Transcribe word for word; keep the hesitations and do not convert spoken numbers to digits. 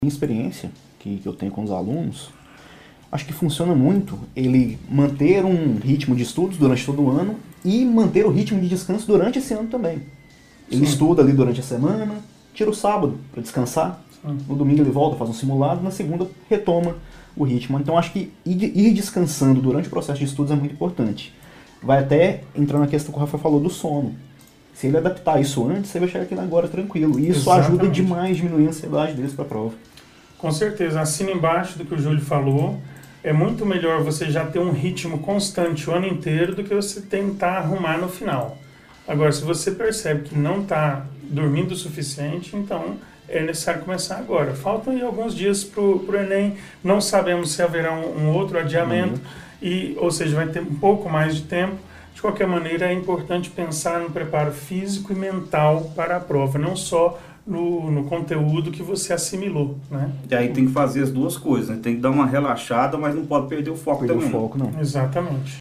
Minha experiência que, que eu tenho com os alunos, acho que funciona muito ele manter um ritmo de estudos durante todo o ano e manter o ritmo de descanso durante esse ano também. Ele Sim. estuda ali durante a semana, tira o sábado para descansar, Sim. no domingo ele volta, faz um simulado, na segunda retoma o ritmo. Então acho que ir descansando durante o processo de estudos é muito importante. Vai até entrar na questão que o Rafa falou do sono. Se ele adaptar isso antes, você vai chegar aqui agora tranquilo. E isso Exatamente. ajuda demais a diminuir a ansiedade deles para a prova. Com certeza, assina embaixo do que o Júlio falou. É muito melhor você já ter um ritmo constante o ano inteiro do que você tentar arrumar no final. Agora, se você percebe que não está dormindo o suficiente, então é necessário começar agora. Faltam aí alguns dias para o Enem, não sabemos se haverá um, um outro adiamento, uhum. e, ou seja, vai ter um pouco mais de tempo. De qualquer maneira, é importante pensar no preparo físico e mental para a prova, não só No, no conteúdo que você assimilou, né? E aí tem que fazer as duas coisas, né? Tem que dar uma relaxada, mas não pode perder o foco perder também. o foco, não. Exatamente.